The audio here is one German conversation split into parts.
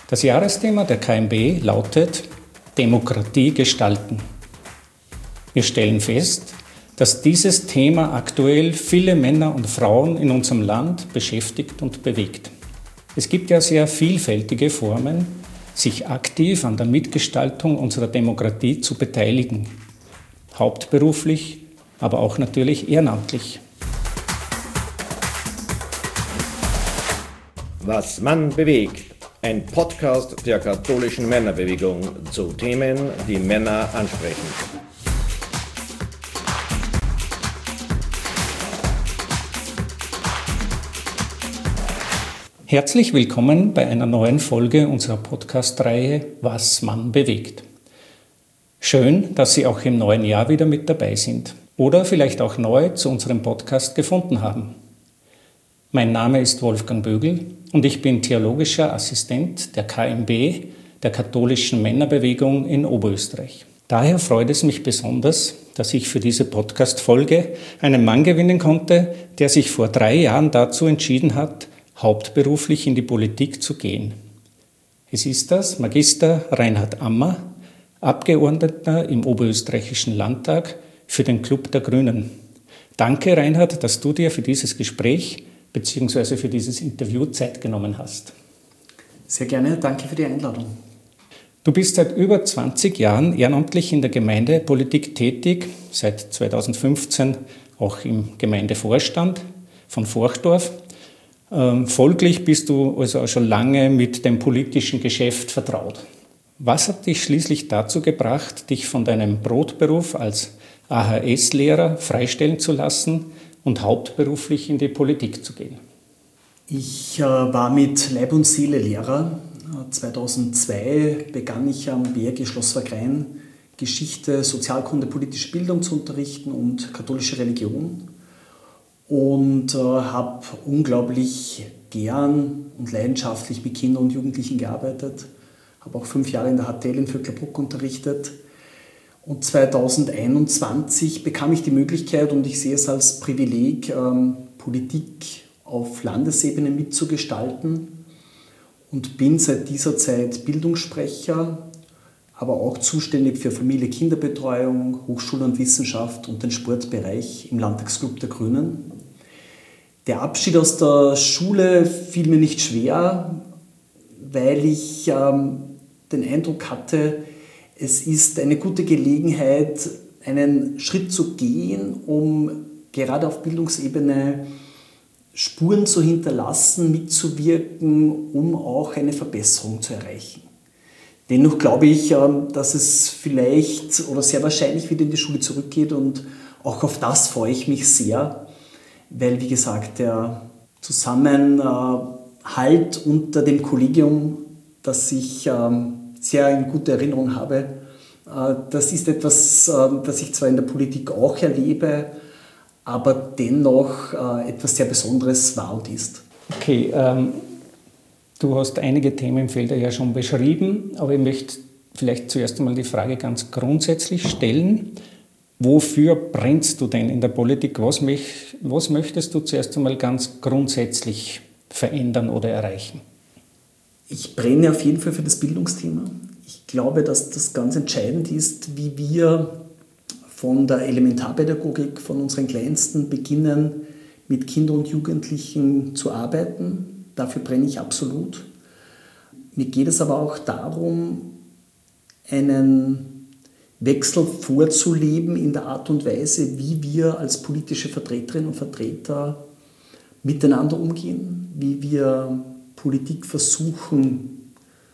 Das Jahresthema der KMB lautet Demokratie gestalten. Wir stellen fest, dass dieses Thema aktuell viele Männer und Frauen in unserem Land beschäftigt und bewegt. Es gibt ja sehr vielfältige Formen, sich aktiv an der Mitgestaltung unserer Demokratie zu beteiligen. Hauptberuflich, aber auch natürlich ehrenamtlich. Was Mann bewegt. Ein Podcast der katholischen Männerbewegung zu Themen, die Männer ansprechen. Herzlich willkommen bei einer neuen Folge unserer Podcast-Reihe Was Mann bewegt. Schön, dass Sie auch im neuen Jahr wieder mit dabei sind oder vielleicht auch neu zu unserem Podcast gefunden haben. Mein Name ist Wolfgang Bögl und ich bin theologischer Assistent der KMB, der katholischen Männerbewegung in Oberösterreich. Daher freut es mich besonders, dass ich für diese Podcast-Folge einen Mann gewinnen konnte, der sich vor 3 Jahren dazu entschieden hat, hauptberuflich in die Politik zu gehen. Es ist das Magister Reinhard Ammer, Abgeordneter im Oberösterreichischen Landtag für den Club der Grünen. Danke, Reinhard, dass du dir für dieses Gespräch bzw. für dieses Interview Zeit genommen hast. Sehr gerne, danke für die Einladung. Du bist seit über 20 Jahren ehrenamtlich in der Gemeindepolitik tätig, seit 2015 auch im Gemeindevorstand von Forchdorf. Folglich bist du also auch schon lange mit dem politischen Geschäft vertraut. Was hat dich schließlich dazu gebracht, dich von deinem Brotberuf als AHS-Lehrer freistellen zu lassen und hauptberuflich in die Politik zu gehen? Ich war mit Leib und Seele Lehrer. 2002 begann ich am BRG Schloss Wagrain Geschichte, Sozialkunde, politische Bildung zu unterrichten und katholische Religion. Und habe unglaublich gern und leidenschaftlich mit Kindern und Jugendlichen gearbeitet. Habe auch 5 Jahre in der HTL in Vöcklerbruck unterrichtet. Und 2021 bekam ich die Möglichkeit, und ich sehe es als Privileg, Politik auf Landesebene mitzugestalten und bin seit dieser Zeit Bildungssprecher, aber auch zuständig für Familie, Kinderbetreuung, Hochschule und Wissenschaft und den Sportbereich im Landtagsclub der Grünen. Der Abschied aus der Schule fiel mir nicht schwer, weil ich den Eindruck hatte, es ist eine gute Gelegenheit, einen Schritt zu gehen, um gerade auf Bildungsebene Spuren zu hinterlassen, mitzuwirken, um auch eine Verbesserung zu erreichen. Dennoch glaube ich, dass es vielleicht oder sehr wahrscheinlich wieder in die Schule zurückgeht, und auch auf das freue ich mich sehr, weil, wie gesagt, der Zusammenhalt unter dem Kollegium, das ich sehr in guter Erinnerung habe, das ist etwas, das ich zwar in der Politik auch erlebe, aber dennoch etwas sehr Besonderes war und ist. Okay, du hast einige Themenfelder ja schon beschrieben, aber ich möchte vielleicht zuerst einmal die Frage ganz grundsätzlich stellen. Wofür brennst du denn in der Politik? Was möchtest du zuerst einmal ganz grundsätzlich verändern oder erreichen? Ich brenne auf jeden Fall für das Bildungsthema. Ich glaube, dass das ganz entscheidend ist, wie wir von der Elementarpädagogik, von unseren Kleinsten beginnen, mit Kindern und Jugendlichen zu arbeiten. Dafür brenne ich absolut. Mir geht es aber auch darum, einen Wechsel vorzuleben in der Art und Weise, wie wir als politische Vertreterinnen und Vertreter miteinander umgehen, wie wir Politik versuchen,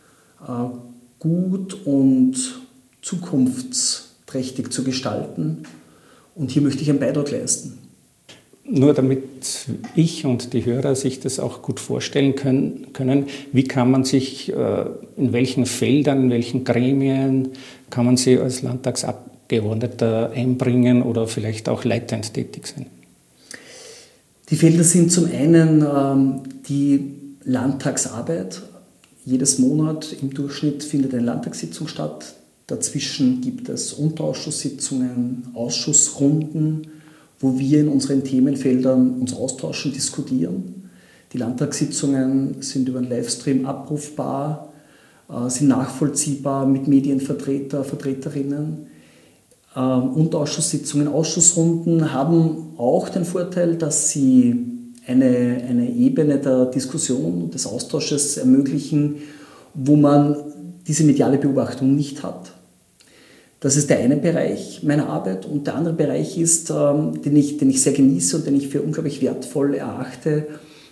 gut und zukunftsträchtig zu gestalten. Und hier möchte ich einen Beitrag leisten. Nur damit ich und die Hörer sich das auch gut vorstellen können, wie kann man sich, in welchen Feldern, in welchen Gremien kann man sich als Landtagsabgeordneter einbringen oder vielleicht auch leitend tätig sein? Die Felder sind zum einen die Landtagsarbeit. Jedes Monat im Durchschnitt findet eine Landtagssitzung statt. Dazwischen gibt es Unterausschusssitzungen, Ausschussrunden, wo wir in unseren Themenfeldern uns austauschen, diskutieren. Die Landtagssitzungen sind über einen Livestream abrufbar. sind nachvollziehbar mit Medienvertreter, Vertreterinnen. Und Ausschusssitzungen, Ausschussrunden haben auch den Vorteil, dass sie eine Ebene der Diskussion und des Austausches ermöglichen, wo man diese mediale Beobachtung nicht hat. Das ist der eine Bereich meiner Arbeit. Und der andere Bereich ist, den ich sehr genieße und den ich für unglaublich wertvoll erachte,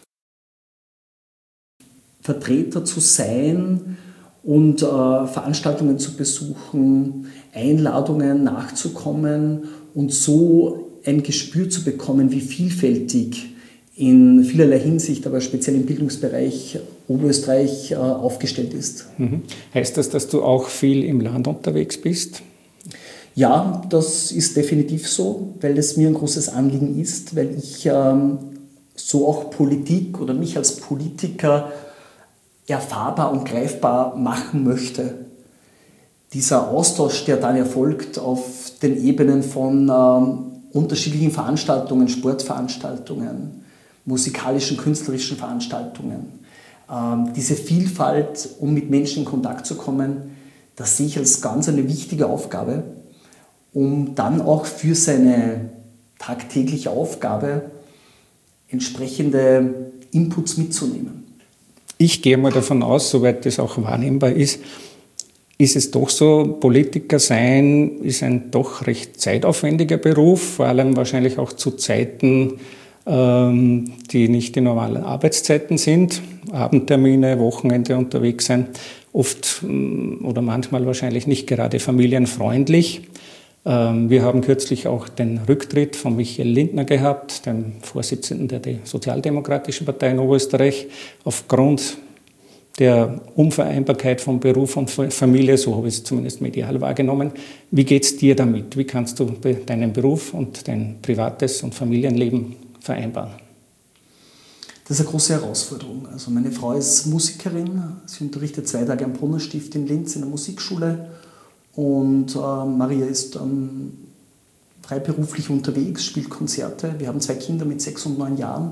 Vertreter zu sein und Veranstaltungen zu besuchen, Einladungen nachzukommen und so ein Gespür zu bekommen, wie vielfältig in vielerlei Hinsicht, aber speziell im Bildungsbereich Oberösterreich aufgestellt ist. Heißt das, dass du auch viel im Land unterwegs bist? Ja, das ist definitiv so, weil es mir ein großes Anliegen ist, weil ich so auch Politik oder mich als Politiker erfahrbar und greifbar machen möchte. Dieser Austausch, der dann erfolgt auf den Ebenen von unterschiedlichen Veranstaltungen, Sportveranstaltungen, musikalischen, künstlerischen Veranstaltungen, diese Vielfalt, um mit Menschen in Kontakt zu kommen, das sehe ich als ganz eine wichtige Aufgabe, um dann auch für seine tagtägliche Aufgabe entsprechende Inputs mitzunehmen. Ich gehe mal davon aus, soweit das auch wahrnehmbar ist es doch so, Politiker sein ist ein doch recht zeitaufwendiger Beruf, vor allem wahrscheinlich auch zu Zeiten, die nicht die normalen Arbeitszeiten sind, Abendtermine, Wochenende unterwegs sein, oft oder manchmal wahrscheinlich nicht gerade familienfreundlich. Wir haben kürzlich auch den Rücktritt von Michael Lindner gehabt, dem Vorsitzenden der Sozialdemokratischen Partei in Oberösterreich, aufgrund der Unvereinbarkeit von Beruf und Familie, so habe ich es zumindest medial wahrgenommen. Wie geht es dir damit? Wie kannst du deinen Beruf und dein privates und Familienleben vereinbaren? Das ist eine große Herausforderung. Also meine Frau ist Musikerin, sie unterrichtet 2 Tage am Brunnerstift in Linz in der Musikschule und Maria ist freiberuflich unterwegs, spielt Konzerte. Wir haben 2 Kinder mit 6 und 9 Jahren.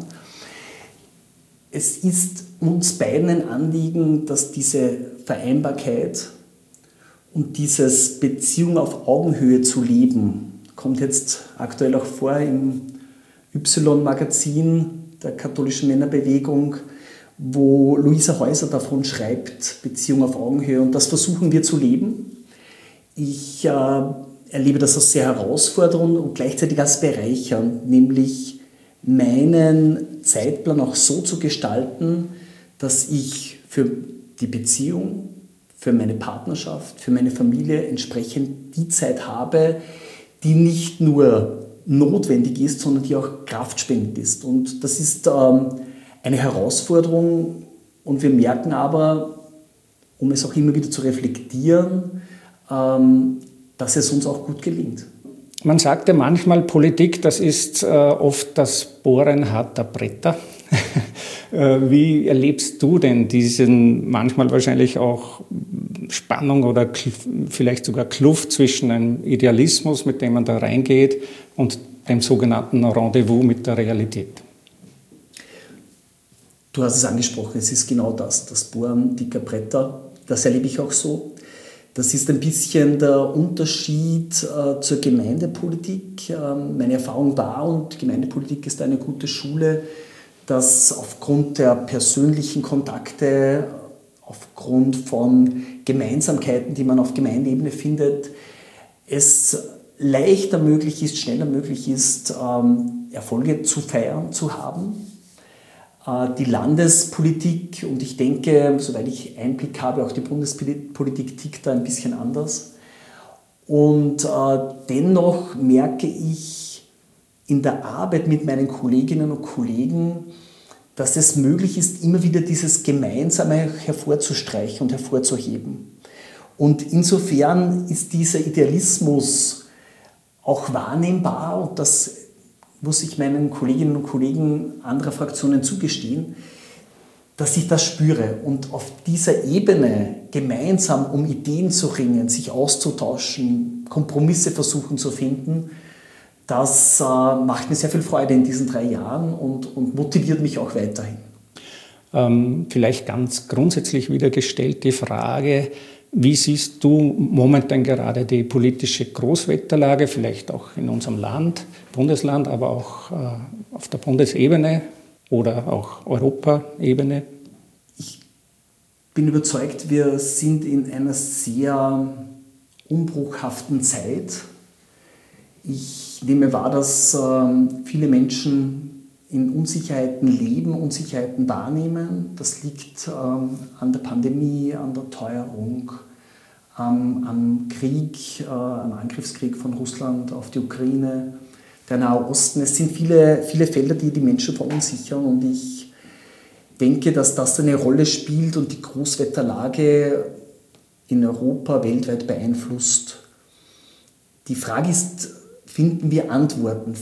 Es ist uns beiden ein Anliegen, dass diese Vereinbarkeit und dieses Beziehung auf Augenhöhe zu leben, kommt jetzt aktuell auch vor im Y-Magazin der katholischen Männerbewegung, wo Luisa Häuser davon schreibt, Beziehung auf Augenhöhe. Und das versuchen wir zu leben. Ich erlebe das als sehr herausfordernd und gleichzeitig als bereichernd, nämlich meinen Zeitplan auch so zu gestalten, dass ich für die Beziehung, für meine Partnerschaft, für meine Familie entsprechend die Zeit habe, die nicht nur notwendig ist, sondern die auch kraftspendend ist. Und das ist eine Herausforderung und wir merken aber, um es auch immer wieder zu reflektieren, dass es uns auch gut gelingt. Man sagt ja manchmal, Politik, das ist oft das Bohren harter Bretter. Wie erlebst du denn diesen manchmal wahrscheinlich auch Spannung oder vielleicht sogar Kluft zwischen einem Idealismus, mit dem man da reingeht, und dem sogenannten Rendezvous mit der Realität? Du hast es angesprochen, es ist genau das Bohren dicker Bretter. Das erlebe ich auch so. Das ist ein bisschen der Unterschied zur Gemeindepolitik. Meine Erfahrung war, und Gemeindepolitik ist eine gute Schule, dass aufgrund der persönlichen Kontakte, aufgrund von Gemeinsamkeiten, die man auf Gemeindeebene findet, es leichter möglich ist, schneller möglich ist, Erfolge zu feiern, zu haben. Die Landespolitik, und ich denke, soweit ich Einblick habe, auch die Bundespolitik tickt da ein bisschen anders. Und dennoch merke ich in der Arbeit mit meinen Kolleginnen und Kollegen, dass es möglich ist, immer wieder dieses Gemeinsame hervorzustreichen und hervorzuheben. Und insofern ist dieser Idealismus auch wahrnehmbar, und das muss ich meinen Kolleginnen und Kollegen anderer Fraktionen zugestehen, dass ich das spüre. Und auf dieser Ebene gemeinsam um Ideen zu ringen, sich auszutauschen, Kompromisse versuchen zu finden, das macht mir sehr viel Freude in diesen 3 Jahren und motiviert mich auch weiterhin. Vielleicht ganz grundsätzlich wieder gestellt die Frage, wie siehst du momentan gerade die politische Großwetterlage, vielleicht auch in unserem Land, Bundesland, aber auch auf der Bundesebene oder auch Europaebene? Ich bin überzeugt, wir sind in einer sehr umbruchhaften Zeit. Ich nehme wahr, dass viele Menschen in Unsicherheiten leben, Unsicherheiten wahrnehmen. Das liegt an der Pandemie, an der Teuerung, am Krieg, am Angriffskrieg von Russland auf die Ukraine, der Nahe Osten. Es sind viele Felder, die die Menschen verunsichern, und ich denke, dass das eine Rolle spielt und die Großwetterlage in Europa weltweit beeinflusst. Die Frage ist, finden wir Antworten,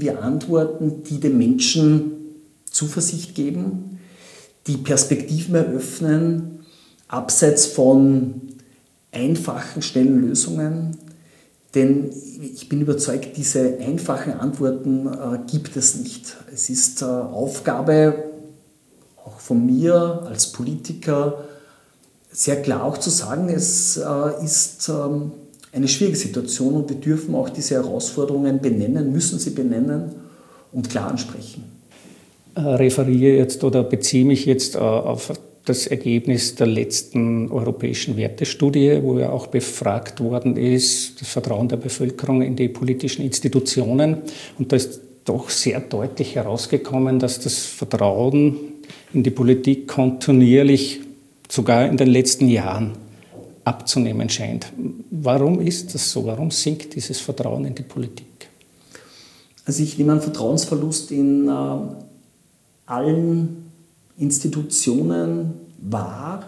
die den Menschen Zuversicht geben, die Perspektiven eröffnen, abseits von einfachen, schnellen Lösungen. Denn ich bin überzeugt, diese einfachen Antworten gibt es nicht. Es ist Aufgabe, auch von mir als Politiker, sehr klar auch zu sagen, es ist eine schwierige Situation, und wir dürfen auch diese Herausforderungen benennen, müssen sie benennen und klar ansprechen. Referiere jetzt oder beziehe mich jetzt auf das Ergebnis der letzten europäischen Wertestudie, wo ja auch befragt worden ist, das Vertrauen der Bevölkerung in die politischen Institutionen. Und da ist doch sehr deutlich herausgekommen, dass das Vertrauen in die Politik kontinuierlich, sogar in den letzten Jahren, abzunehmen scheint. Warum ist das so? Warum sinkt dieses Vertrauen in die Politik? Also ich nehme einen Vertrauensverlust in allen Institutionen wahr.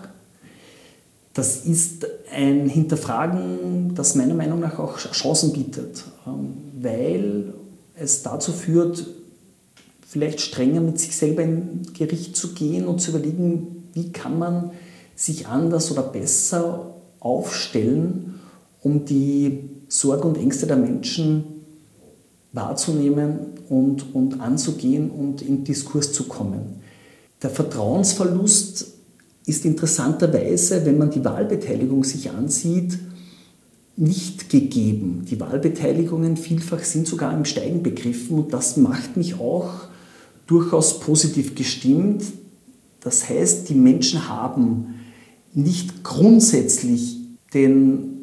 Das ist ein Hinterfragen, das meiner Meinung nach auch Chancen bietet, weil es dazu führt, vielleicht strenger mit sich selber in Gericht zu gehen und zu überlegen, wie kann man sich anders oder besser aufstellen, um die Sorge und Ängste der Menschen wahrzunehmen und anzugehen und in Diskurs zu kommen. Der Vertrauensverlust ist interessanterweise, wenn man die Wahlbeteiligung sich ansieht, nicht gegeben. Die Wahlbeteiligungen vielfach sind sogar im Steigen begriffen, und das macht mich auch durchaus positiv gestimmt. Das heißt, die Menschen haben nicht grundsätzlich den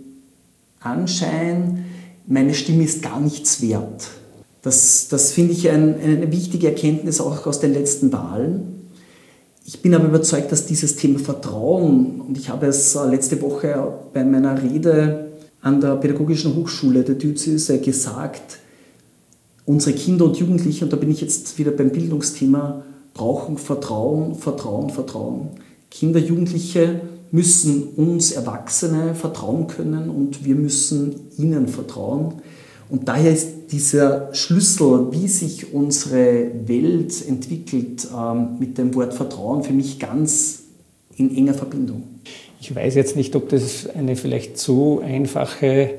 Anschein, meine Stimme ist gar nichts wert. Das finde ich eine wichtige Erkenntnis auch aus den letzten Wahlen. Ich bin aber überzeugt, dass dieses Thema Vertrauen, und ich habe es letzte Woche bei meiner Rede an der Pädagogischen Hochschule der Diözese gesagt, unsere Kinder und Jugendliche, und da bin ich jetzt wieder beim Bildungsthema, brauchen Vertrauen, Vertrauen, Vertrauen. Kinder, Jugendliche müssen uns Erwachsene vertrauen können, und wir müssen ihnen vertrauen. Und daher ist dieser Schlüssel, wie sich unsere Welt entwickelt, mit dem Wort Vertrauen für mich ganz in enger Verbindung. Ich weiß jetzt nicht, ob das eine vielleicht zu einfache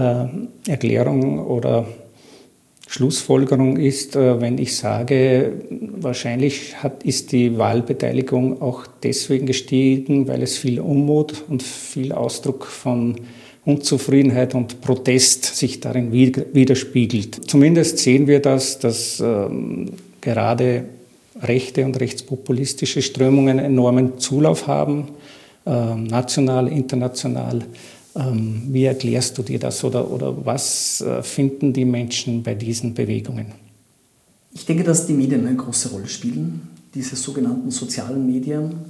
Erklärung oder Schlussfolgerung ist, wenn ich sage, wahrscheinlich ist die Wahlbeteiligung auch deswegen gestiegen, weil es viel Unmut und viel Ausdruck von Unzufriedenheit und Protest sich darin widerspiegelt. Zumindest sehen wir das, dass gerade rechte und rechtspopulistische Strömungen enormen Zulauf haben, national, international. Wie erklärst du dir das oder was finden die Menschen bei diesen Bewegungen? Ich denke, dass die Medien eine große Rolle spielen, diese sogenannten sozialen Medien,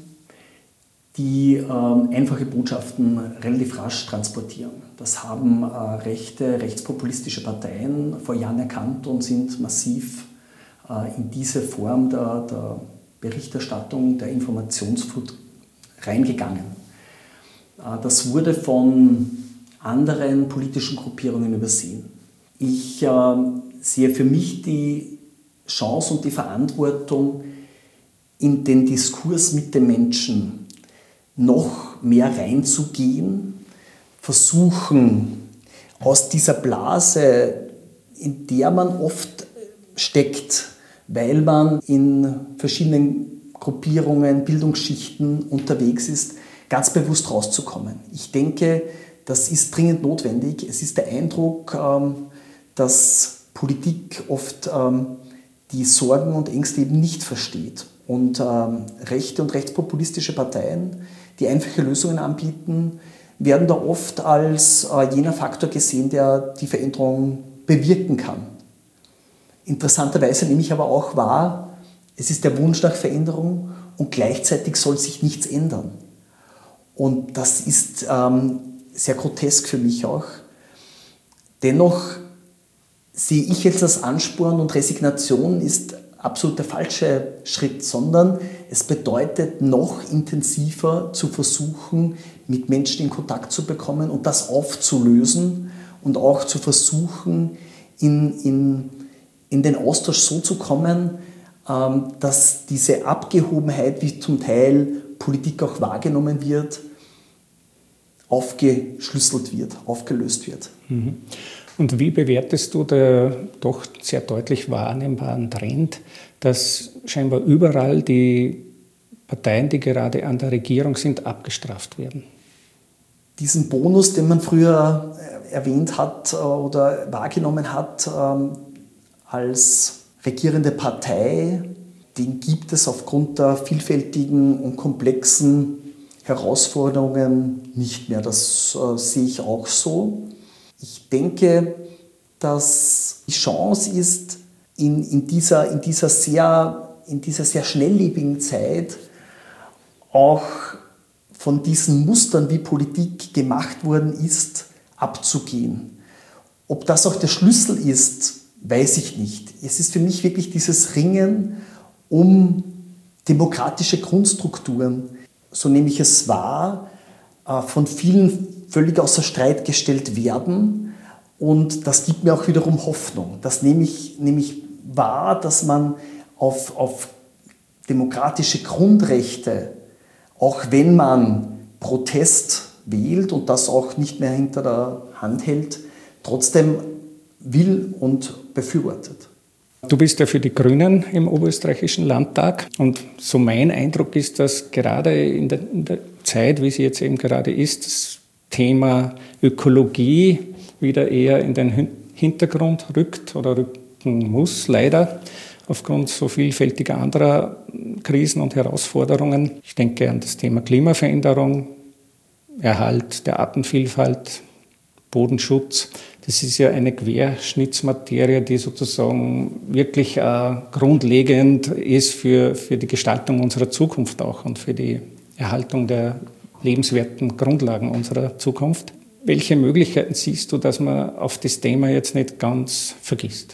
die einfache Botschaften relativ rasch transportieren. Das haben rechtspopulistische Parteien vor Jahren erkannt und sind massiv in diese Form der Berichterstattung, der Informationsflut reingegangen. Das wurde von anderen politischen Gruppierungen übersehen. Ich sehe für mich die Chance und die Verantwortung, in den Diskurs mit den Menschen noch mehr reinzugehen, versuchen, aus dieser Blase, in der man oft steckt, weil man in verschiedenen Gruppierungen, Bildungsschichten unterwegs ist, ganz bewusst rauszukommen. Ich denke, das ist dringend notwendig. Es ist der Eindruck, dass Politik oft die Sorgen und Ängste eben nicht versteht. Und rechte und rechtspopulistische Parteien, die einfache Lösungen anbieten, werden da oft als jener Faktor gesehen, der die Veränderung bewirken kann. Interessanterweise nehme ich aber auch wahr, es ist der Wunsch nach Veränderung und gleichzeitig soll sich nichts ändern. Und das ist sehr grotesk für mich auch. Dennoch sehe ich jetzt als Ansporn und Resignation ist absolut der falsche Schritt, sondern es bedeutet, noch intensiver zu versuchen, mit Menschen in Kontakt zu bekommen und das aufzulösen und auch zu versuchen, in den Austausch so zu kommen, dass diese Abgehobenheit, wie zum Teil Politik auch wahrgenommen wird, aufgeschlüsselt wird, aufgelöst wird. Und wie bewertest du den doch sehr deutlich wahrnehmbaren Trend, dass scheinbar überall die Parteien, die gerade an der Regierung sind, abgestraft werden? Diesen Bonus, den man früher erwähnt hat oder wahrgenommen hat als regierende Partei, den gibt es aufgrund der vielfältigen und komplexen Herausforderungen nicht mehr. Das sehe ich auch so. Ich denke, dass die Chance ist, in dieser sehr schnelllebigen Zeit auch von diesen Mustern, wie Politik gemacht worden ist, abzugehen. Ob das auch der Schlüssel ist, weiß ich nicht. Es ist für mich wirklich dieses Ringen um demokratische Grundstrukturen, so nehme ich es wahr, von vielen völlig außer Streit gestellt werden. Und das gibt mir auch wiederum Hoffnung. Das nehme ich wahr, dass man auf demokratische Grundrechte, auch wenn man Protest wählt und das auch nicht mehr hinter der Hand hält, trotzdem will und befürwortet. Du bist ja für die Grünen im Oberösterreichischen Landtag und so mein Eindruck ist, dass gerade in der Zeit, wie sie jetzt eben gerade ist, das Thema Ökologie wieder eher in den Hintergrund rückt oder rücken muss, leider, aufgrund so vielfältiger anderer Krisen und Herausforderungen. Ich denke an das Thema Klimaveränderung, Erhalt der Artenvielfalt, Bodenschutz. Das ist ja eine Querschnittsmaterie, die sozusagen wirklich grundlegend ist für die Gestaltung unserer Zukunft auch und für die Erhaltung der lebenswerten Grundlagen unserer Zukunft. Welche Möglichkeiten siehst du, dass man auf das Thema jetzt nicht ganz vergisst?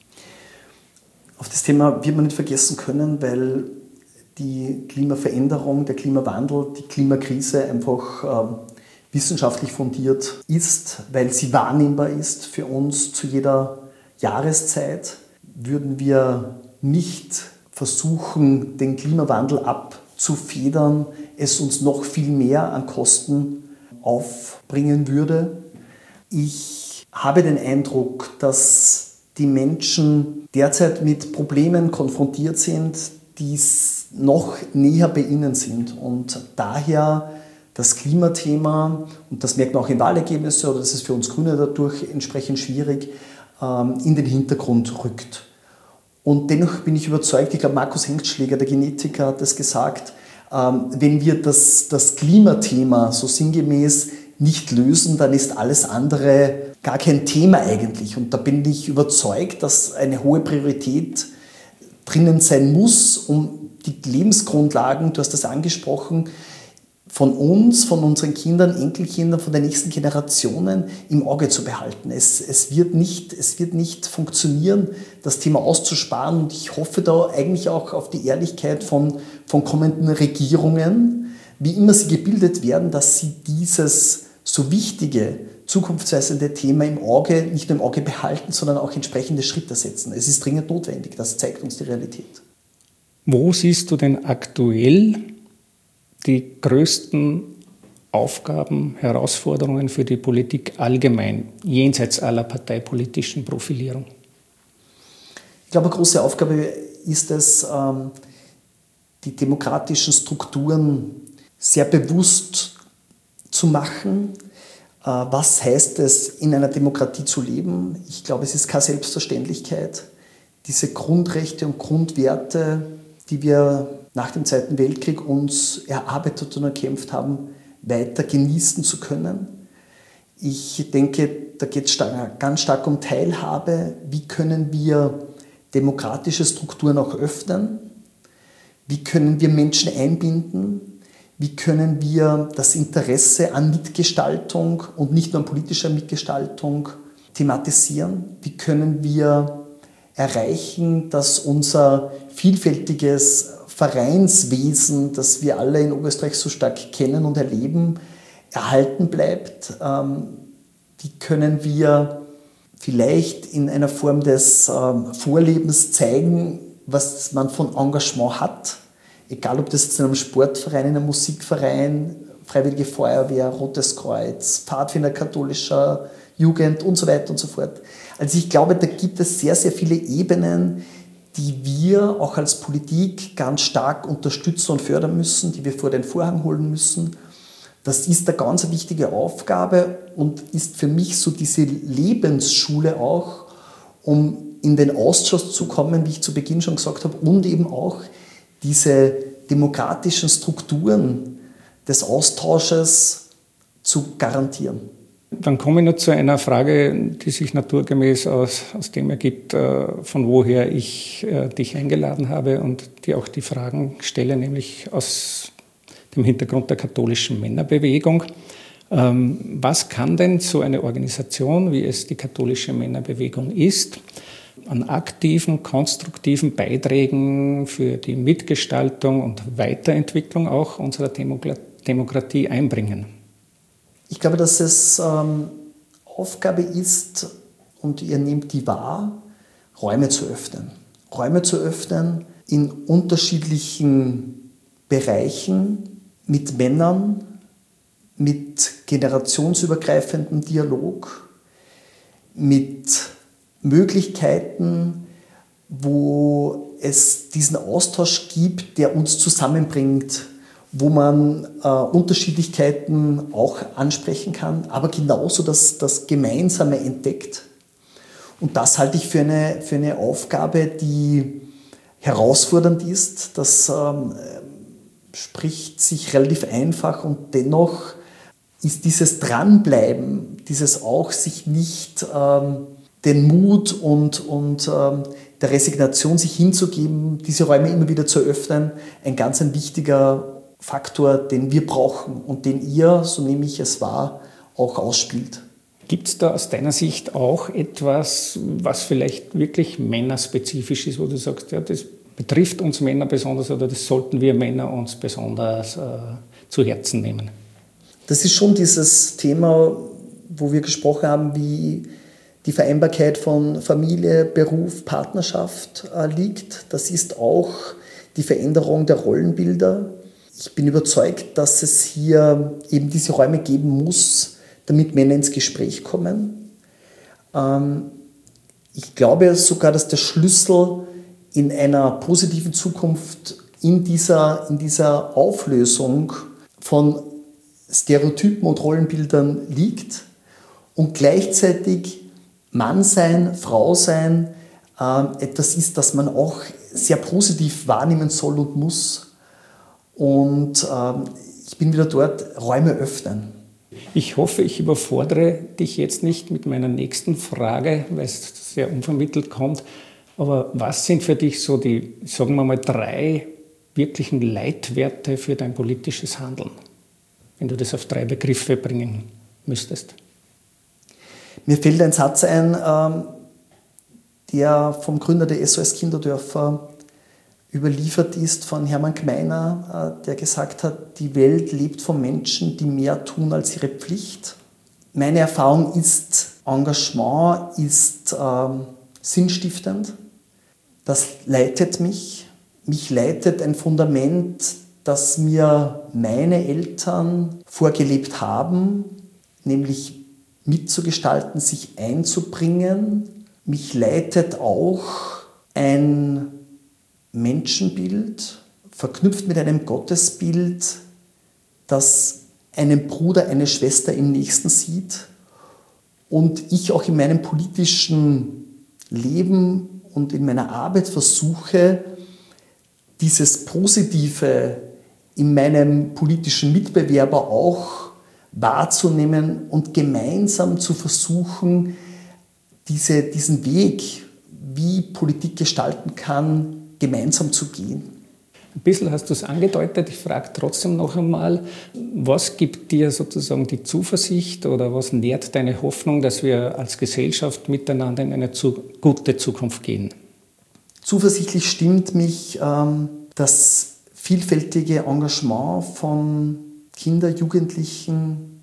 Auf das Thema wird man nicht vergessen können, weil die Klimaveränderung, der Klimawandel, die Klimakrise einfach wissenschaftlich fundiert ist, weil sie wahrnehmbar ist für uns zu jeder Jahreszeit. Würden wir nicht versuchen, den Klimawandel abzufedern, es uns noch viel mehr an Kosten aufbringen würde. Ich habe den Eindruck, dass die Menschen derzeit mit Problemen konfrontiert sind, die noch näher bei ihnen sind und daher das Klimathema, und das merkt man auch in Wahlergebnissen, oder das ist für uns Grüne dadurch entsprechend schwierig, in den Hintergrund rückt. Und dennoch bin ich überzeugt, ich glaube Markus Hengstschläger, der Genetiker, hat es gesagt, wenn wir das Klimathema so sinngemäß nicht lösen, dann ist alles andere gar kein Thema eigentlich. Und da bin ich überzeugt, dass eine hohe Priorität drinnen sein muss, um die Lebensgrundlagen, du hast das angesprochen, von uns, von unseren Kindern, Enkelkindern, von den nächsten Generationen im Auge zu behalten. Es wird nicht funktionieren, das Thema auszusparen. Und ich hoffe da eigentlich auch auf die Ehrlichkeit von kommenden Regierungen, wie immer sie gebildet werden, dass sie dieses so wichtige, zukunftsweisende Thema nicht nur im Auge behalten, sondern auch entsprechende Schritte setzen. Es ist dringend notwendig, das zeigt uns die Realität. Wo siehst du denn aktuell die größten Aufgaben, Herausforderungen für die Politik allgemein, jenseits aller parteipolitischen Profilierung? Ich glaube, eine große Aufgabe ist es, die demokratischen Strukturen sehr bewusst zu machen. Was heißt es, in einer Demokratie zu leben? Ich glaube, es ist keine Selbstverständlichkeit. Diese Grundrechte und Grundwerte, die wir nach dem Zweiten Weltkrieg uns erarbeitet und erkämpft haben, weiter genießen zu können. Ich denke, da geht es ganz stark um Teilhabe. Wie können wir demokratische Strukturen auch öffnen? Wie können wir Menschen einbinden? Wie können wir das Interesse an Mitgestaltung und nicht nur an politischer Mitgestaltung thematisieren? Wie können wir erreichen, dass unser vielfältiges Vereinswesen, das wir alle in Oberösterreich so stark kennen und erleben, erhalten bleibt? Wie können wir vielleicht in einer Form des Vorlebens zeigen, was man von Engagement hat? Egal, ob das jetzt in einem Sportverein, in einem Musikverein, Freiwillige Feuerwehr, Rotes Kreuz, Pfadfinder katholischer Jugend und so weiter und so fort. Also ich glaube, da gibt es sehr, sehr viele Ebenen, die wir auch als Politik ganz stark unterstützen und fördern müssen, die wir vor den Vorhang holen müssen. Das ist eine ganz wichtige Aufgabe und ist für mich so diese Lebensschule auch, um in den Ausschuss zu kommen, wie ich zu Beginn schon gesagt habe, und eben auch diese demokratischen Strukturen des Austausches zu garantieren. Dann komme ich noch zu einer Frage, die sich naturgemäß aus dem ergibt, von woher ich dich eingeladen habe und die auch die Fragen stelle, nämlich aus dem Hintergrund der katholischen Männerbewegung. Was kann denn so eine Organisation, wie es die katholische Männerbewegung ist, an aktiven, konstruktiven Beiträgen für die Mitgestaltung und Weiterentwicklung auch unserer Demokratie einbringen? Ich glaube, dass es Aufgabe ist, und ihr nehmt die wahr, Räume zu öffnen. Räume zu öffnen in unterschiedlichen Bereichen mit Männern, mit generationsübergreifendem Dialog, mit Möglichkeiten, wo es diesen Austausch gibt, der uns zusammenbringt, wo man Unterschiedlichkeiten auch ansprechen kann, aber genauso das Gemeinsame entdeckt. Und das halte ich für eine Aufgabe, die herausfordernd ist. Das spricht sich relativ einfach und dennoch ist dieses Dranbleiben, dieses auch sich nicht den Mut und der Resignation sich hinzugeben, diese Räume immer wieder zu öffnen, ein ganz wichtiger Faktor, den wir brauchen und den ihr, so nehme ich es wahr, auch ausspielt. Gibt es da aus deiner Sicht auch etwas, was vielleicht wirklich männerspezifisch ist, wo du sagst, ja, das betrifft uns Männer besonders oder das sollten wir Männer uns besonders zu Herzen nehmen? Das ist schon dieses Thema, wo wir gesprochen haben, wie die Vereinbarkeit von Familie, Beruf, Partnerschaft liegt. Das ist auch die Veränderung der Rollenbilder. Ich bin überzeugt, dass es hier eben diese Räume geben muss, damit Männer ins Gespräch kommen. Ich glaube sogar, dass der Schlüssel in einer positiven Zukunft in dieser Auflösung von Stereotypen und Rollenbildern liegt und gleichzeitig Mann sein, Frau sein etwas ist, das man auch sehr positiv wahrnehmen soll und muss. Und ich bin wieder dort, Räume öffnen. Ich hoffe, ich überfordere dich jetzt nicht mit meiner nächsten Frage, weil es sehr unvermittelt kommt. Aber was sind für dich so die, sagen wir mal, 3 wirklichen Leitwerte für dein politisches Handeln, wenn du das auf 3 Begriffe bringen müsstest? Mir fällt ein Satz ein, der vom Gründer der SOS Kinderdörfer überliefert ist von Hermann Gmeiner, der gesagt hat, die Welt lebt von Menschen, die mehr tun als ihre Pflicht. Meine Erfahrung ist, Engagement ist sinnstiftend. Das leitet mich. Mich leitet ein Fundament, das mir meine Eltern vorgelebt haben, nämlich mitzugestalten, sich einzubringen. Mich leitet auch ein Menschenbild verknüpft mit einem Gottesbild, das einen Bruder, eine Schwester im Nächsten sieht und ich auch in meinem politischen Leben und in meiner Arbeit versuche, dieses Positive in meinem politischen Mitbewerber auch wahrzunehmen und gemeinsam zu versuchen, diesen Weg, wie Politik gestalten kann, gemeinsam zu gehen. Ein bisschen hast du es angedeutet. Ich frage trotzdem noch einmal, was gibt dir sozusagen die Zuversicht oder was nährt deine Hoffnung, dass wir als Gesellschaft miteinander in eine gute Zukunft gehen? Zuversichtlich stimmt mich das vielfältige Engagement von Kindern, Jugendlichen,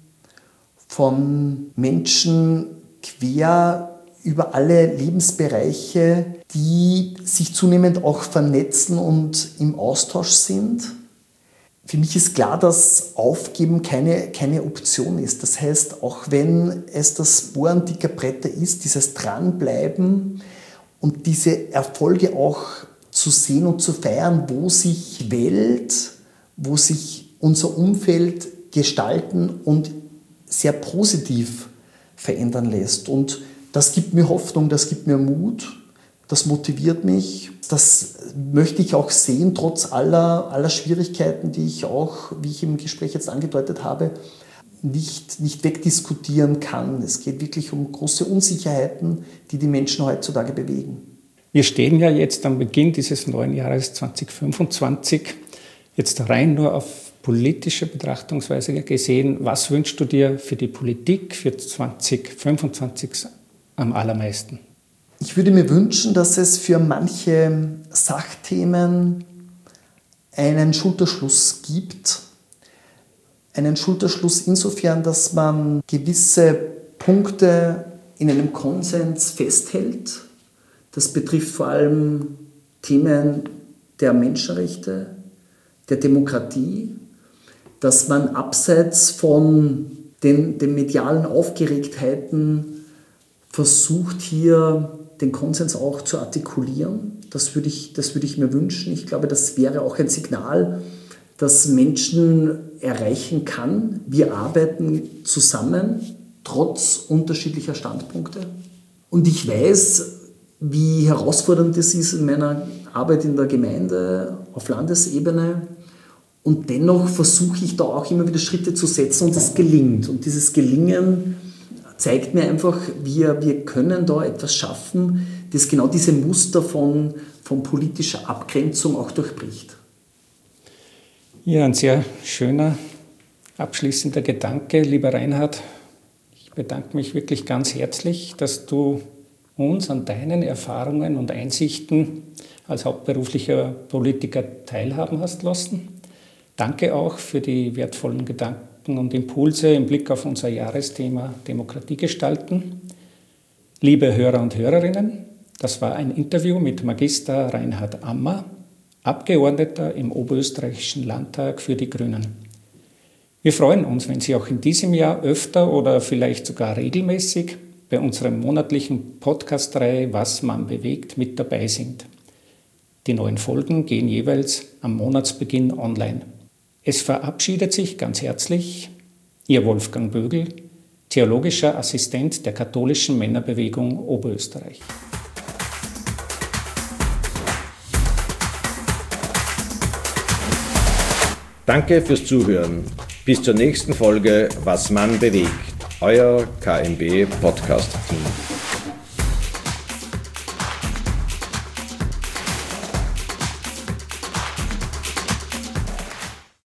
von Menschen quer über alle Lebensbereiche, die sich zunehmend auch vernetzen und im Austausch sind. Für mich ist klar, dass Aufgeben keine Option ist. Das heißt, auch wenn es das Bohren dicker Bretter ist, dieses Dranbleiben und diese Erfolge auch zu sehen und zu feiern, wo sich Welt, wo sich unser Umfeld gestalten und sehr positiv verändern lässt. Und das gibt mir Hoffnung, das gibt mir Mut, das motiviert mich. Das möchte ich auch sehen, trotz aller Schwierigkeiten, die ich auch, wie ich im Gespräch jetzt angedeutet habe, nicht wegdiskutieren kann. Es geht wirklich um große Unsicherheiten, die die Menschen heutzutage bewegen. Wir stehen ja jetzt am Beginn dieses neuen Jahres 2025. Jetzt rein nur auf politische Betrachtungsweise gesehen, was wünschst du dir für die Politik für 2025 am allermeisten? Ich würde mir wünschen, dass es für manche Sachthemen einen Schulterschluss gibt. Einen Schulterschluss insofern, dass man gewisse Punkte in einem Konsens festhält. Das betrifft vor allem Themen der Menschenrechte, der Demokratie, dass man abseits von den medialen Aufgeregtheiten versucht, hier den Konsens auch zu artikulieren. Das würde ich mir wünschen. Ich glaube, das wäre auch ein Signal, das Menschen erreichen kann. Wir arbeiten zusammen, trotz unterschiedlicher Standpunkte. Und ich weiß, wie herausfordernd es ist in meiner Arbeit in der Gemeinde auf Landesebene. Und dennoch versuche ich da auch immer wieder Schritte zu setzen und es gelingt. Und dieses Gelingen zeigt mir einfach, wir können da etwas schaffen, das genau diese Muster von politischer Abgrenzung auch durchbricht. Ja, ein sehr schöner abschließender Gedanke, lieber Reinhard. Ich bedanke mich wirklich ganz herzlich, dass du uns an deinen Erfahrungen und Einsichten als hauptberuflicher Politiker teilhaben hast lassen. Danke auch für die wertvollen Gedanken und Impulse im Blick auf unser Jahresthema Demokratie gestalten. Liebe Hörer und Hörerinnen, das war ein Interview mit Magister Reinhard Ammer, Abgeordneter im Oberösterreichischen Landtag für die Grünen. Wir freuen uns, wenn Sie auch in diesem Jahr öfter oder vielleicht sogar regelmäßig bei unserer monatlichen Podcast-Reihe Was man bewegt mit dabei sind. Die neuen Folgen gehen jeweils am Monatsbeginn online. Es verabschiedet sich ganz herzlich Ihr Wolfgang Bögl, theologischer Assistent der katholischen Männerbewegung Oberösterreich. Danke fürs Zuhören. Bis zur nächsten Folge Was man bewegt. Euer KMB Podcast Team.